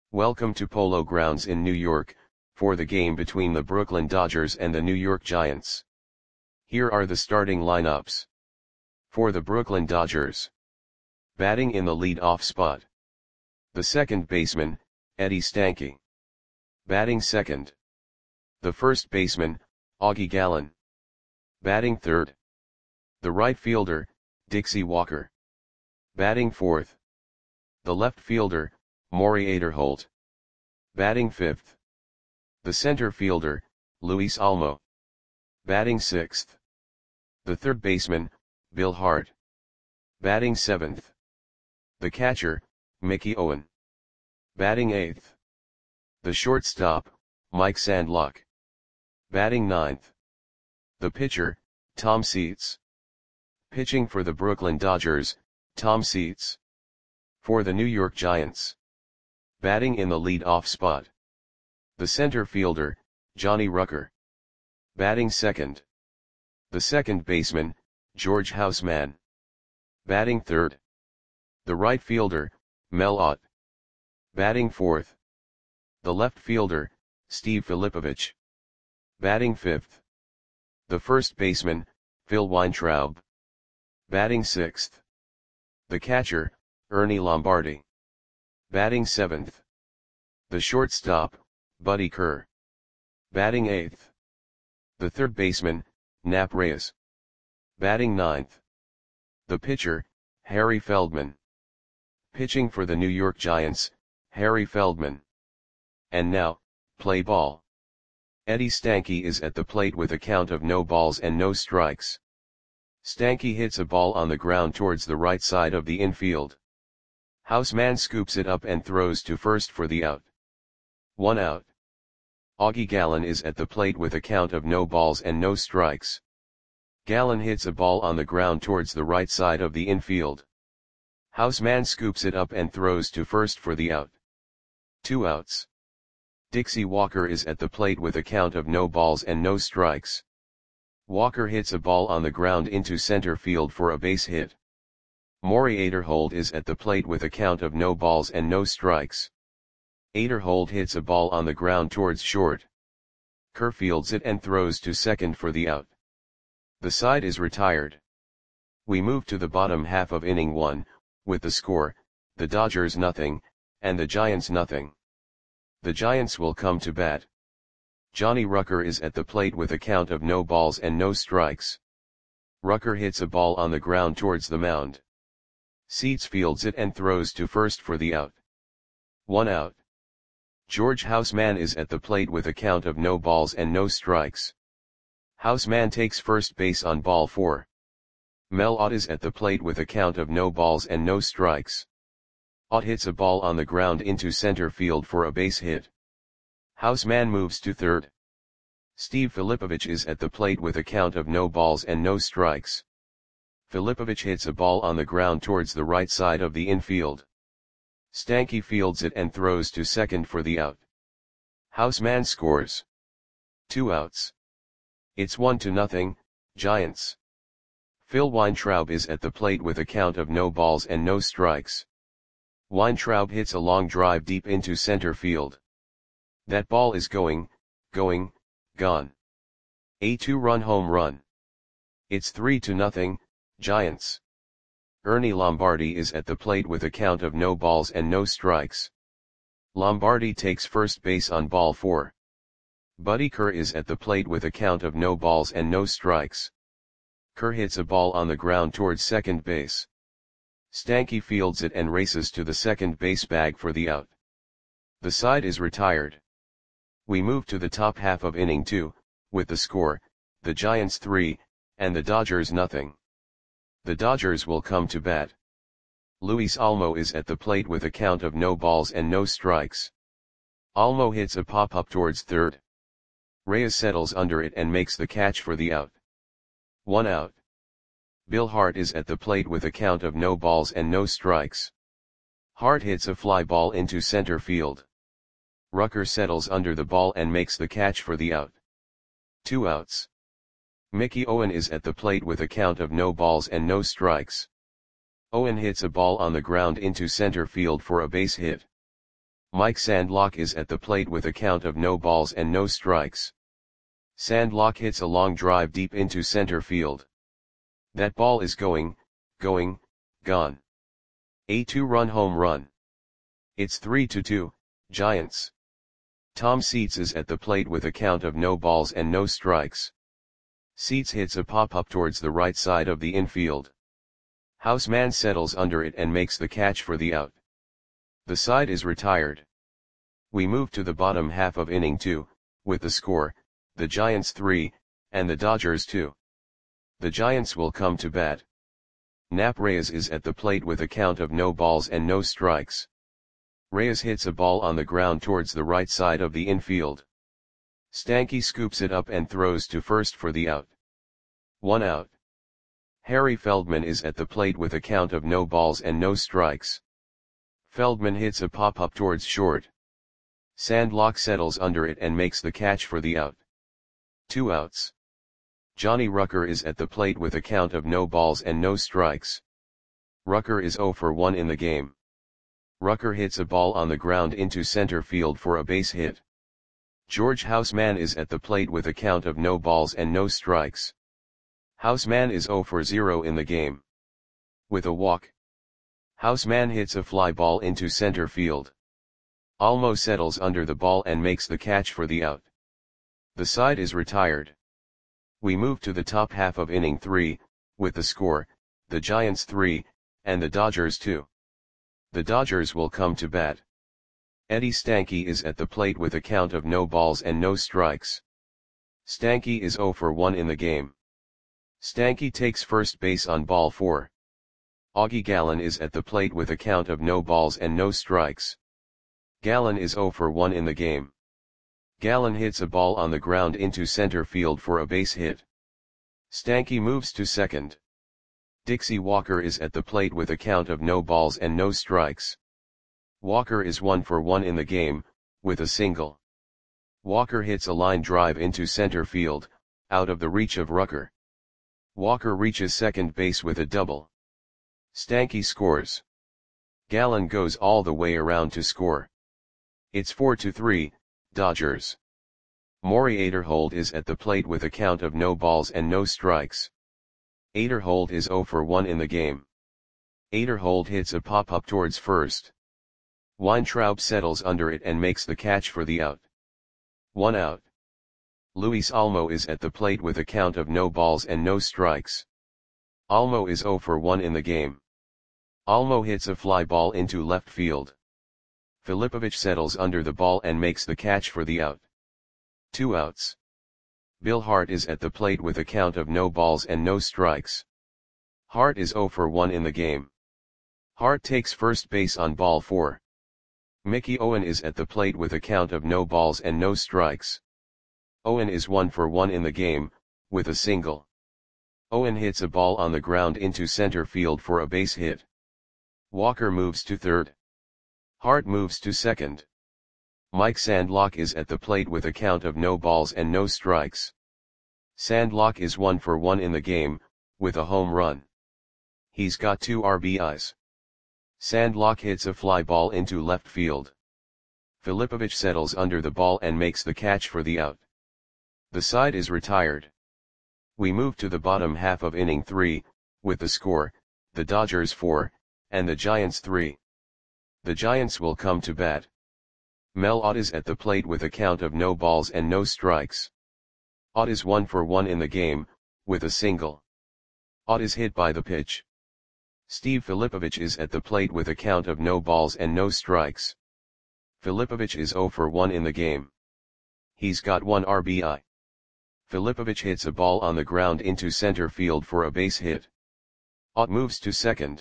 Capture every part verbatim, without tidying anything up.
Welcome to Polo Grounds in New York, for the game between the Brooklyn Dodgers and the New York Giants. Here are the starting lineups. For the Brooklyn Dodgers. Batting in the lead-off spot. The second baseman, Eddie Stanky. Batting second. The first baseman, Augie Gallen. Batting third. The right fielder, Dixie Walker. Batting fourth. The left fielder, Maury Aderholt. Batting fifth. The center fielder, Luis Almo. Batting sixth. The third baseman, Bill Hart. Batting seventh. The catcher, Mickey Owen. Batting eighth. The shortstop, Mike Sandlock. Batting ninth. The pitcher, Tom Seitz. Pitching for the Brooklyn Dodgers, Tom Seitz. For the New York Giants. Batting in the lead-off spot. The center fielder, Johnny Rucker. Batting second. The second baseman, George Houseman. Batting third. The right fielder, Mel Ott. Batting fourth. The left fielder, Steve Filipovich. Batting fifth. The first baseman, Phil Weintraub. Batting sixth. The catcher, Ernie Lombardi. Batting seventh. The shortstop, Buddy Kerr. Batting eighth. The third baseman, Nap Reyes. Batting ninth. The pitcher, Harry Feldman. Pitching for the New York Giants, Harry Feldman. And now, play ball. Eddie Stanky is at the plate with a count of no balls and no strikes. Stanky hits a ball on the ground towards the right side of the infield. Houseman scoops it up and throws to first for the out. One out. Augie Gallen is at the plate with a count of no balls and no strikes. Gallen hits a ball on the ground towards the right side of the infield. Houseman scoops it up and throws to first for the out. Two outs. Dixie Walker is at the plate with a count of no balls and no strikes. Walker hits a ball on the ground into center field for a base hit. Maury Aderholt is at the plate with a count of no balls and no strikes. Aderholt hits a ball on the ground towards short. Kerr fields it and throws to second for the out. The side is retired. We move to the bottom half of inning one, with the score, the Dodgers nothing, and the Giants nothing. The Giants will come to bat. Johnny Rucker is at the plate with a count of no balls and no strikes. Rucker hits a ball on the ground towards the mound. Seitz fields it and throws to first for the out. One out. George Houseman is at the plate with a count of no balls and no strikes. Houseman takes first base on ball four. Mel Ott is at the plate with a count of no balls and no strikes. Ott hits a ball on the ground into center field for a base hit. Houseman moves to third. Steve Filipovich is at the plate with a count of no balls and no strikes. Filipovich hits a ball on the ground towards the right side of the infield. Stanky fields it and throws to second for the out. Houseman scores. Two outs. It's one to nothing, Giants. Phil Weintraub is at the plate with a count of no balls and no strikes. Weintraub hits a long drive deep into center field. That ball is going, going, gone. A two-run home run. It's three to nothing, Giants. Ernie Lombardi is at the plate with a count of no balls and no strikes. Lombardi takes first base on ball four. Buddy Kerr is at the plate with a count of no balls and no strikes. Kerr hits a ball on the ground towards second base. Stanky fields it and races to the second base bag for the out. The side is retired. We move to the top half of inning two, with the score, the Giants three, and the Dodgers nothing. The Dodgers will come to bat. Luis Almo is at the plate with a count of no balls and no strikes. Almo hits a pop-up towards third. Reyes settles under it and makes the catch for the out. One out. Bill Hart is at the plate with a count of no balls and no strikes. Hart hits a fly ball into center field. Rucker settles under the ball and makes the catch for the out. Two outs. Mickey Owen is at the plate with a count of no balls and no strikes. Owen hits a ball on the ground into center field for a base hit. Mike Sandlock is at the plate with a count of no balls and no strikes. Sandlock hits a long drive deep into center field. That ball is going, going, gone. A two-run home run. It's three to two, Giants. Tom Seitz is at the plate with a count of no balls and no strikes. Seitz hits a pop-up towards the right side of the infield. Houseman settles under it and makes the catch for the out. The side is retired. We move to the bottom half of inning two, with the score, the Giants three, and the Dodgers two. The Giants will come to bat. Nap Reyes is at the plate with a count of no balls and no strikes. Reyes hits a ball on the ground towards the right side of the infield. Stanky scoops it up and throws to first for the out. One out. Harry Feldman is at the plate with a count of no balls and no strikes. Feldman hits a pop-up towards short. Sandlock settles under it and makes the catch for the out. Two outs. Johnny Rucker is at the plate with a count of no balls and no strikes. Rucker is zero for one in the game. Rucker hits a ball on the ground into center field for a base hit. George Houseman is at the plate with a count of no balls and no strikes. Houseman is zero for zero in the game. With a walk. Houseman hits a fly ball into center field. Almo settles under the ball and makes the catch for the out. The side is retired. We move to the top half of inning three, with the score, the Giants three, and the Dodgers two. The Dodgers will come to bat. Eddie Stanky is at the plate with a count of no balls and no strikes. Stanky is zero for one in the game. Stanky takes first base on ball four. Augie Gallen is at the plate with a count of no balls and no strikes. Gallen is zero for one in the game. Gallen hits a ball on the ground into center field for a base hit. Stanky moves to second. Dixie Walker is at the plate with a count of no balls and no strikes. Walker is one for one in the game, with a single. Walker hits a line drive into center field, out of the reach of Rucker. Walker reaches second base with a double. Stanky scores. Gallen goes all the way around to score. It's four to three, Dodgers. Maury Aderhold is at the plate with a count of no balls and no strikes. Aderhold is zero for one in the game. Aderhold hits a pop-up towards first. Weintraub settles under it and makes the catch for the out. One out. Luis Almo is at the plate with a count of no balls and no strikes. Almo is zero for one in the game. Almo hits a fly ball into left field. Filipovich settles under the ball and makes the catch for the out. Two outs. Bill Hart is at the plate with a count of no balls and no strikes. Hart is zero for one in the game. Hart takes first base on ball four. Mickey Owen is at the plate with a count of no balls and no strikes. Owen is one for one in the game, with a single. Owen hits a ball on the ground into center field for a base hit. Walker moves to third. Hart moves to second. Mike Sandlock is at the plate with a count of no balls and no strikes. Sandlock is one for one in the game, with a home run. He's got two R B Is. Sandlock hits a fly ball into left field. Filipovich settles under the ball and makes the catch for the out. The side is retired. We move to the bottom half of inning three, with the score, the Dodgers four, and the Giants three. The Giants will come to bat. Mel Ott is at the plate with a count of no balls and no strikes. Ott is one for one in the game, with a single. Ott is hit by the pitch. Steve Filipovich is at the plate with a count of no balls and no strikes. Filipovich is zero for one in the game. He's got one R B I. Filipovich hits a ball on the ground into center field for a base hit. Ott moves to second.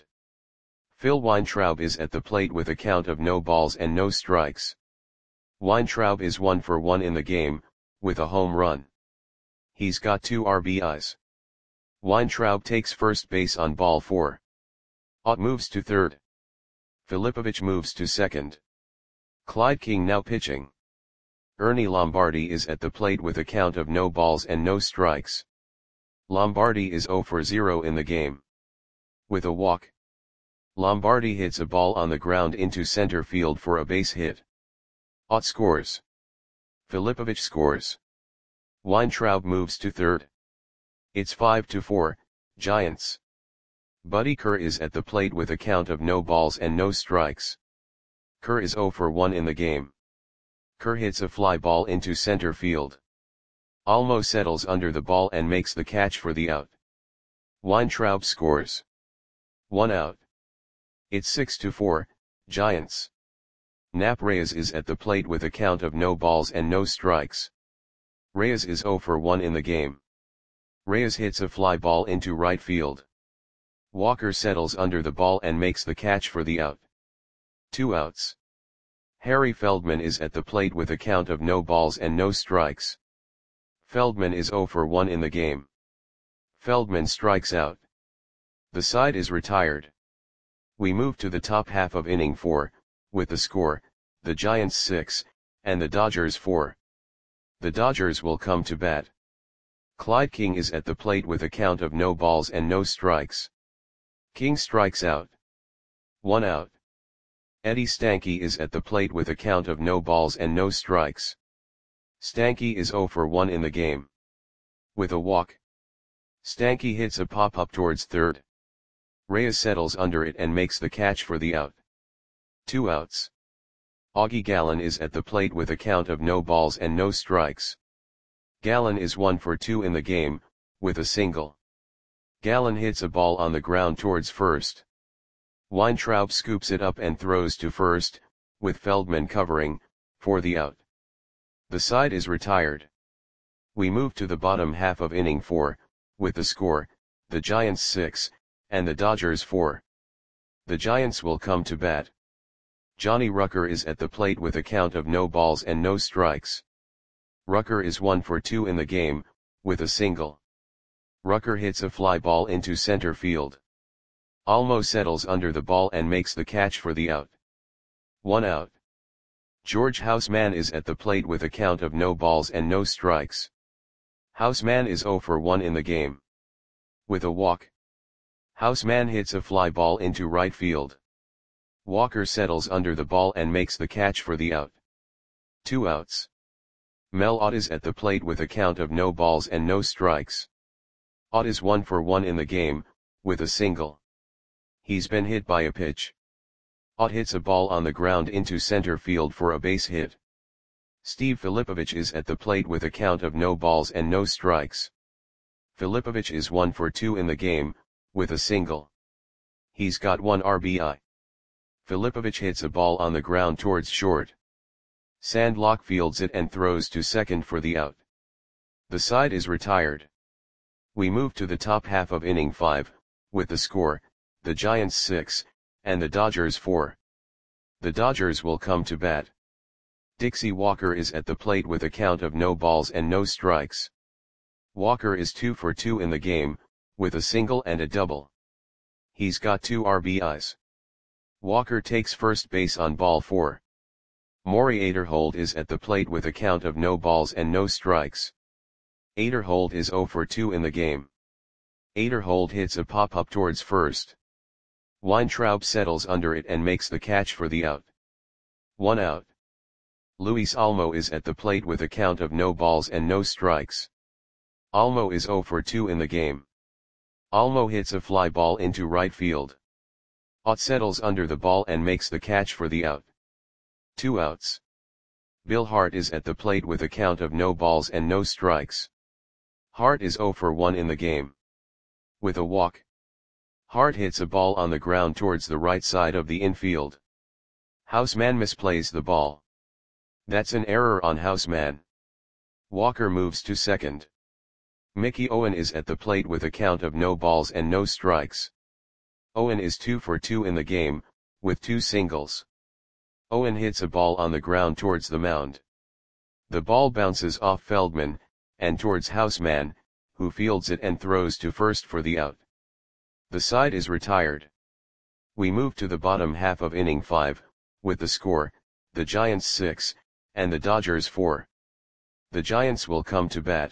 Phil Weintraub is at the plate with a count of no balls and no strikes. Weintraub is one for one in the game, with a home run. He's got two R B Is. Weintraub takes first base on ball four. Ott moves to third. Filipovich moves to second. Clyde King now pitching. Ernie Lombardi is at the plate with a count of no balls and no strikes. Lombardi is zero for zero in the game. With a walk. Lombardi hits a ball on the ground into center field for a base hit. Ott scores. Filipovic scores. Weintraub moves to third. It's five to four, Giants. Buddy Kerr is at the plate with a count of no balls and no strikes. Kerr is zero for one in the game. Kerr hits a fly ball into center field. Almo settles under the ball and makes the catch for the out. Weintraub scores. One out. It's six to four, Giants. Nap Reyes is at the plate with a count of no balls and no strikes. Reyes is zero for one in the game. Reyes hits a fly ball into right field. Walker settles under the ball and makes the catch for the out. Two outs. Harry Feldman is at the plate with a count of no balls and no strikes. Feldman is zero for one in the game. Feldman strikes out. The side is retired. We move to the top half of inning four, with the score, the Giants six, and the Dodgers four. The Dodgers will come to bat. Clyde King is at the plate with a count of no balls and no strikes. King strikes out. One out. Eddie Stanky is at the plate with a count of no balls and no strikes. Stanky is zero for one in the game. With a walk. Stanky hits a pop-up towards third. Reyes settles under it and makes the catch for the out. Two outs. Augie Gallen is at the plate with a count of no balls and no strikes. Gallen is one for two in the game, with a single. Gallen hits a ball on the ground towards first. Weintraub scoops it up and throws to first, with Feldman covering, for the out. The side is retired. We move to the bottom half of inning four, with the score, the Giants six, and the Dodgers four. The Giants will come to bat. Johnny Rucker is at the plate with a count of no balls and no strikes. Rucker is one for two in the game, with a single. Rucker hits a fly ball into center field. Almo settles under the ball and makes the catch for the out. One out. George Houseman is at the plate with a count of no balls and no strikes. Houseman is zero for one in the game. With a walk. Houseman hits a fly ball into right field. Walker settles under the ball and makes the catch for the out. Two outs. Mel Ott is at the plate with a count of no balls and no strikes. Ott is one for one in the game, with a single. He's been hit by a pitch. Ott hits a ball on the ground into center field for a base hit. Steve Filipovic is at the plate with a count of no balls and no strikes. Filipovic is one for two in the game, with a single. He's got one R B I. Filipovic hits a ball on the ground towards short. Sandlock fields it and throws to second for the out. The side is retired. We move to the top half of inning five, with the score, the Giants six, and the Dodgers four. The Dodgers will come to bat. Dixie Walker is at the plate with a count of no balls and no strikes. Walker is two for two in the game, with a single and a double. He's got two R B Is. Walker takes first base on ball four. Maury Aderhold is at the plate with a count of no balls and no strikes. Aderhold is zero for two in the game. Aderhold hits a pop-up towards first. Weintraub settles under it and makes the catch for the out. One out. Luis Almo is at the plate with a count of no balls and no strikes. Almo is zero for two in the game. Almo hits a fly ball into right field. Ott settles under the ball and makes the catch for the out. Two outs. Bill Hart is at the plate with a count of no balls and no strikes. Hart is zero for one in the game. With a walk. Hart hits a ball on the ground towards the right side of the infield. Houseman misplays the ball. That's an error on Houseman. Walker moves to second. Mickey Owen is at the plate with a count of no balls and no strikes. Owen is two for two in the game, with two singles. Owen hits a ball on the ground towards the mound. The ball bounces off Feldman, and towards Houseman, who fields it and throws to first for the out. The side is retired. We move to the bottom half of inning five, with the score, the Giants six, and the Dodgers four. The Giants will come to bat.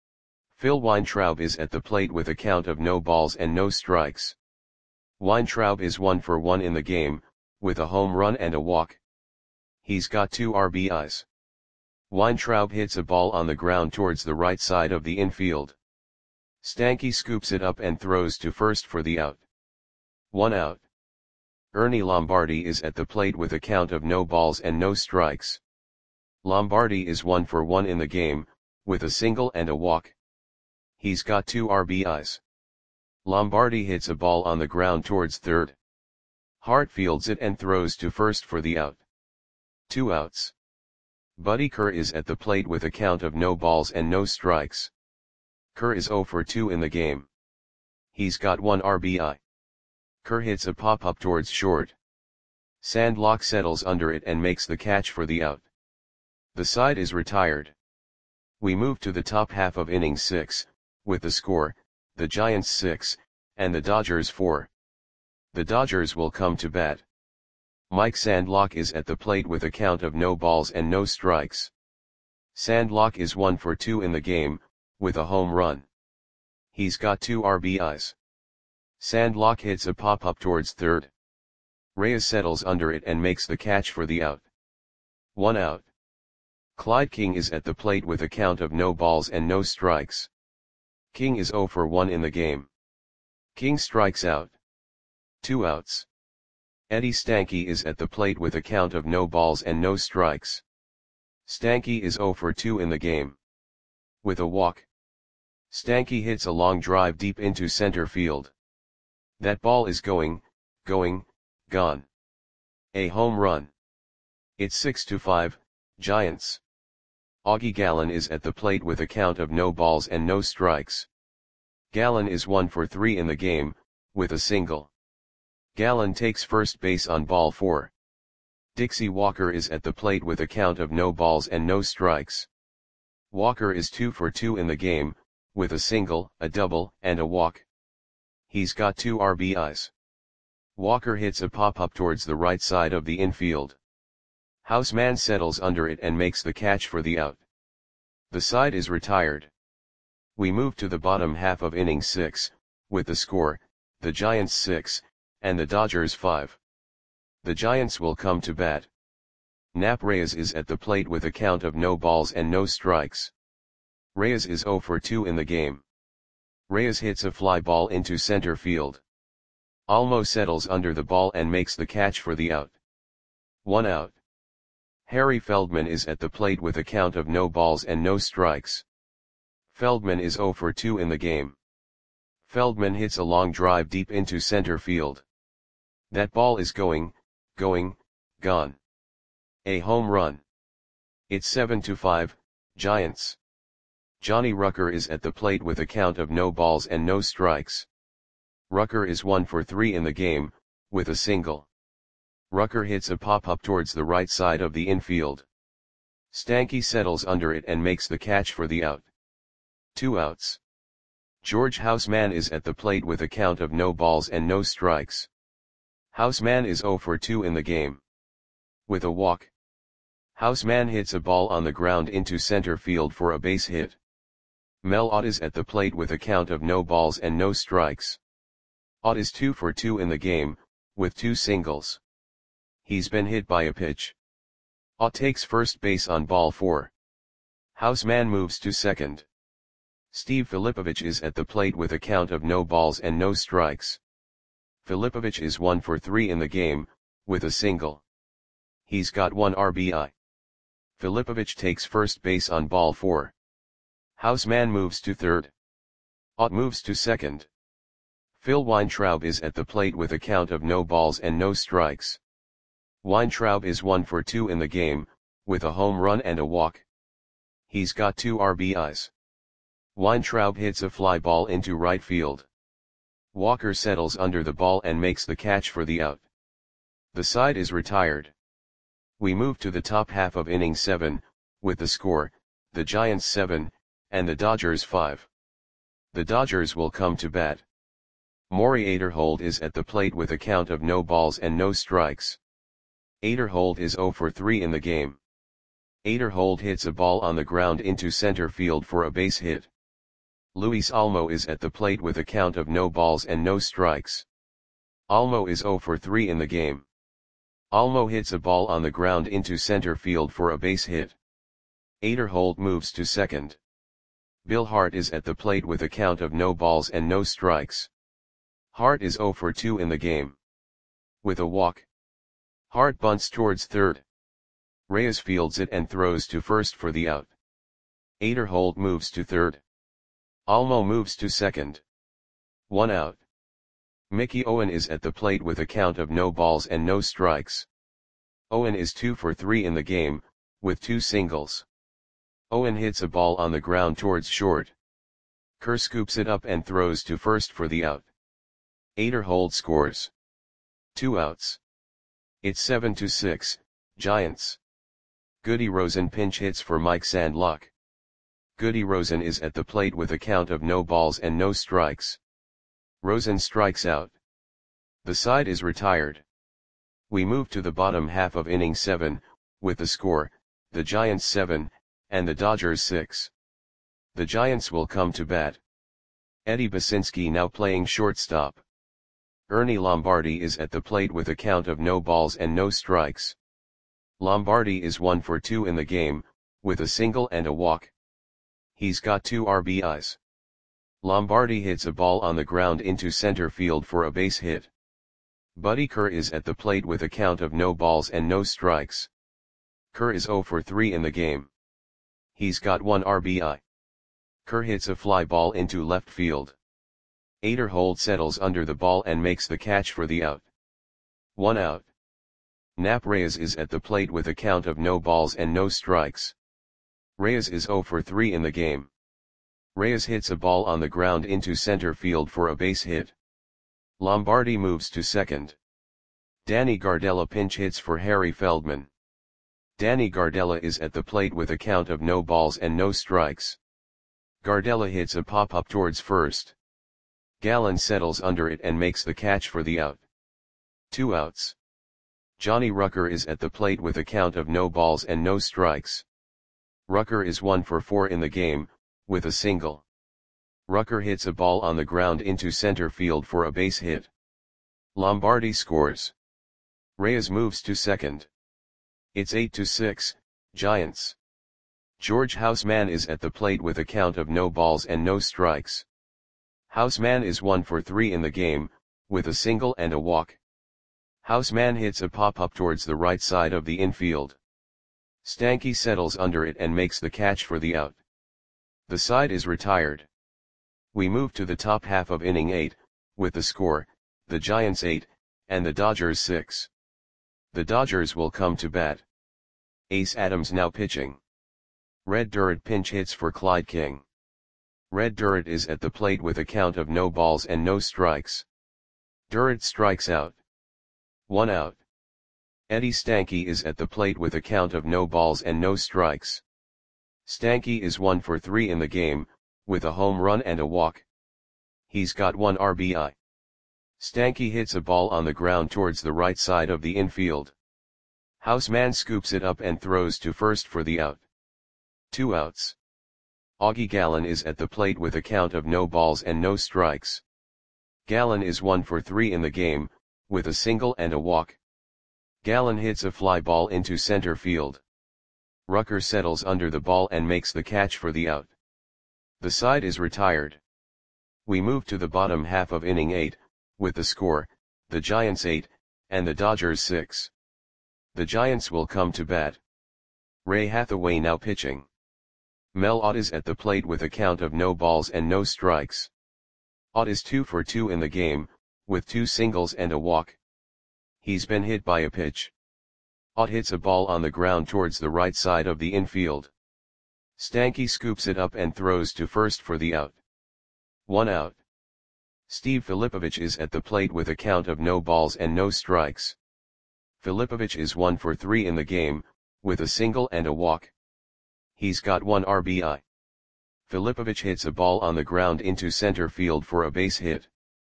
Phil Weintraub is at the plate with a count of no balls and no strikes. Weintraub is one for one in the game, with a home run and a walk. He's got two R B Is. Weintraub hits a ball on the ground towards the right side of the infield. Stanky scoops it up and throws to first for the out. One out. Ernie Lombardi is at the plate with a count of no balls and no strikes. Lombardi is one for one in the game, with a single and a walk. He's got two R B Is. Lombardi hits a ball on the ground towards third. Hart fields it and throws to first for the out. Two outs. Buddy Kerr is at the plate with a count of no balls and no strikes. Kerr is zero for two in the game. He's got one R B I. Kerr hits a pop-up towards short. Sandlock settles under it and makes the catch for the out. The side is retired. We move to the top half of inning six, with the score, the Giants six, and the Dodgers four. The Dodgers will come to bat. Mike Sandlock is at the plate with a count of no balls and no strikes. Sandlock is one for two in the game, with a home run. He's got two R B Is. Sandlock hits a pop-up towards third. Reyes settles under it and makes the catch for the out. One out. Clyde King is at the plate with a count of no balls and no strikes. King is zero for one in the game. King strikes out. Two outs. Eddie Stanky is at the plate with a count of no balls and no strikes. Stanky is zero for two in the game. With a walk. Stanky hits a long drive deep into center field. That ball is going, going, gone. A home run. It's six to five, Giants. Augie Gallen is at the plate with a count of no balls and no strikes. Gallen is one for three in the game, with a single. Gallen takes first base on ball four. Dixie Walker is at the plate with a count of no balls and no strikes. Walker is two for two in the game, with a single, a double, and a walk. He's got two R B Is. Walker hits a pop-up towards the right side of the infield. Houseman settles under it and makes the catch for the out. The side is retired. We move to the bottom half of inning six, with the score, the Giants six, and the Dodgers five. The Giants will come to bat. Nap Reyes is at the plate with a count of no balls and no strikes. Reyes is zero for two in the game. Reyes hits a fly ball into center field. Almo settles under the ball and makes the catch for the out. One out. Harry Feldman is at the plate with a count of no balls and no strikes. Feldman is zero for two in the game. Feldman hits a long drive deep into center field. That ball is going, going, gone. A home run. It's seven to five, Giants. Johnny Rucker is at the plate with a count of no balls and no strikes. Rucker is one for three in the game, with a single. Rucker hits a pop-up towards the right side of the infield. Stanky settles under it and makes the catch for the out. Two outs. George Houseman is at the plate with a count of no balls and no strikes. Houseman is zero for two in the game. With a walk. Houseman hits a ball on the ground into center field for a base hit. Mel Ott is at the plate with a count of no balls and no strikes. Ott is two for two in the game, with two singles. He's been hit by a pitch. Ott takes first base on ball four. Houseman moves to second. Steve Filipovich is at the plate with a count of no balls and no strikes. Filipovich is one for three in the game, with a single. He's got one R B I. Filipovich takes first base on ball four. Houseman moves to third. Ott moves to second. Phil Weintraub is at the plate with a count of no balls and no strikes. Weintraub is one for two in the game, with a home run and a walk. He's got two R B Is. Weintraub hits a fly ball into right field. Walker settles under the ball and makes the catch for the out. The side is retired. We move to the top half of inning seven, with the score, the Giants seven, and the Dodgers five. The Dodgers will come to bat. Maury Aderhold is at the plate with a count of no balls and no strikes. Aderhold is zero for three in the game. Aderhold hits a ball on the ground into center field for a base hit. Luis Almo is at the plate with a count of no balls and no strikes. Almo is zero for three in the game. Almo hits a ball on the ground into center field for a base hit. Aderholt moves to second. Bill Hart is at the plate with a count of no balls and no strikes. Hart is zero for two in the game. With a walk, Hart bunts towards third. Reyes fields it and throws to first for the out. Aderholt moves to third. Almo moves to second. One out. Mickey Owen is at the plate with a count of no balls and no strikes. Owen is two for three in the game, with two singles. Owen hits a ball on the ground towards short. Kerr scoops it up and throws to first for the out. Aderholt scores. Two outs. It's seven to six, Giants. Goody Rosen pinch hits for Mike Sandlock. Goody Rosen is at the plate with a count of no balls and no strikes. Rosen strikes out. The side is retired. We move to the bottom half of inning seven, with the score, the Giants seven, and the Dodgers six. The Giants will come to bat. Eddie Basinski now playing shortstop. Ernie Lombardi is at the plate with a count of no balls and no strikes. Lombardi is one for two in the game, with a single and a walk. He's got two R B Is. Lombardi hits a ball on the ground into center field for a base hit. Buddy Kerr is at the plate with a count of no balls and no strikes. Kerr is zero for three in the game. He's got one R B I. Kerr hits a fly ball into left field. Aderholt settles under the ball and makes the catch for the out. One out. Nap Reyes is at the plate with a count of no balls and no strikes. Reyes is zero for three in the game. Reyes hits a ball on the ground into center field for a base hit. Lombardi moves to second. Danny Gardella pinch hits for Harry Feldman. Danny Gardella is at the plate with a count of no balls and no strikes. Gardella hits a pop-up towards first. Gallen settles under it and makes the catch for the out. Two outs. Johnny Rucker is at the plate with a count of no balls and no strikes. Rucker is one for four in the game, with a single. Rucker hits a ball on the ground into center field for a base hit. Lombardi scores. Reyes moves to second. It's eight to six, Giants. George Houseman is at the plate with a count of no balls and no strikes. Houseman is one for three in the game, with a single and a walk. Houseman hits a pop-up towards the right side of the infield. Stanky settles under it and makes the catch for the out. The side is retired. We move to the top half of inning eight, with the score, the Giants eight, and the Dodgers six. The Dodgers will come to bat. Ace Adams now pitching. Red Durrett pinch hits for Clyde King. Red Durrett is at the plate with a count of no balls and no strikes. Durrett strikes out. One out. Eddie Stanky is at the plate with a count of no balls and no strikes. Stanky is one for three in the game, with a home run and a walk. He's got one R B I. Stanky hits a ball on the ground towards the right side of the infield. Houseman scoops it up and throws to first for the out. Two outs. Augie Gallen is at the plate with a count of no balls and no strikes. Gallen is one for three in the game, with a single and a walk. Gallen hits a fly ball into center field. Rucker settles under the ball and makes the catch for the out. The side is retired. We move to the bottom half of inning eight, with the score, the Giants eight, and the Dodgers six. The Giants will come to bat. Ray Hathaway now pitching. Mel Ott is at the plate with a count of no balls and no strikes. Ott is two for two in the game, with two singles and a walk. He's been hit by a pitch. Ott hits a ball on the ground towards the right side of the infield. Stanky scoops it up and throws to first for the out. One out. Steve Filipovich is at the plate with a count of no balls and no strikes. Filipovich is one for three in the game, with a single and a walk. He's got one R B I. Filipovich hits a ball on the ground into center field for a base hit.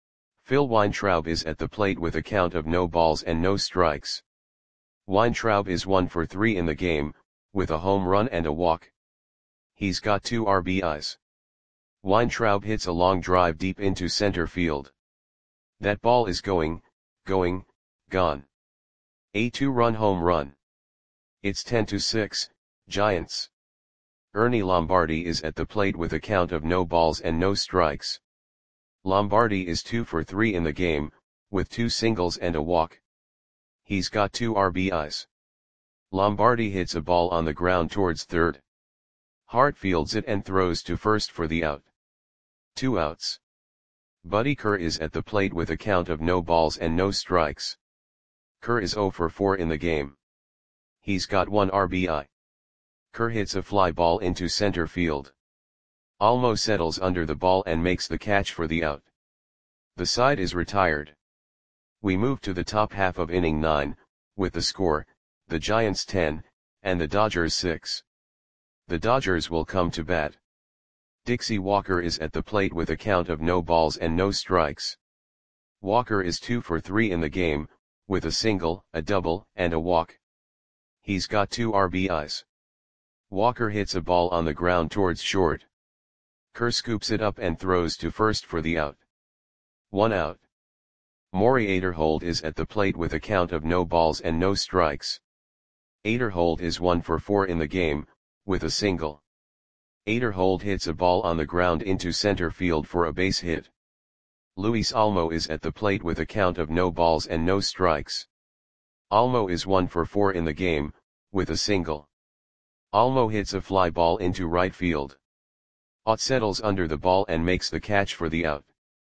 Phil Weintraub is at the plate with a count of no balls and no strikes. Weintraub is one for three in the game, with a home run and a walk. He's got two R B Is. Weintraub hits a long drive deep into center field. That ball is going, going, gone. A two-run home run. It's ten to six, Giants. Ernie Lombardi is at the plate with a count of no balls and no strikes. Lombardi is two for three in the game, with two singles and a walk. He's got two R B Is. Lombardi hits a ball on the ground towards third. Hart fields it and throws to first for the out. Two outs. Buddy Kerr is at the plate with a count of no balls and no strikes. Kerr is zero for four in the game. He's got one R B I. Kerr hits a fly ball into center field. Almo settles under the ball and makes the catch for the out. The side is retired. We move to the top half of inning nine, with the score, the Giants ten, and the Dodgers six. The Dodgers will come to bat. Dixie Walker is at the plate with a count of no balls and no strikes. Walker is two for three in the game, with a single, a double, and a walk. He's got two R B Is. Walker hits a ball on the ground towards short. Kerr scoops it up and throws to first for the out. One out. Maury Aderhold is at the plate with a count of no balls and no strikes. Aderhold is one for four in the game, with a single. Aderhold hits a ball on the ground into center field for a base hit. Luis Almo is at the plate with a count of no balls and no strikes. Almo is one for four in the game, with a single. Almo hits a fly ball into right field. Ott settles under the ball and makes the catch for the out.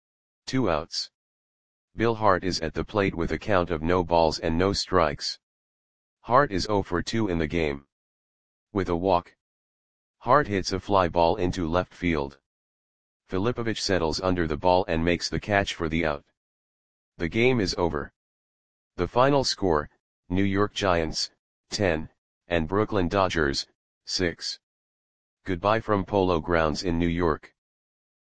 Two outs. Bill Hart is at the plate with a count of no balls and no strikes. Hart is zero for two in the game. With a walk. Hart hits a fly ball into left field. Filipovich settles under the ball and makes the catch for the out. The game is over. The final score, New York Giants, ten, and Brooklyn Dodgers, six. Goodbye from Polo Grounds in New York.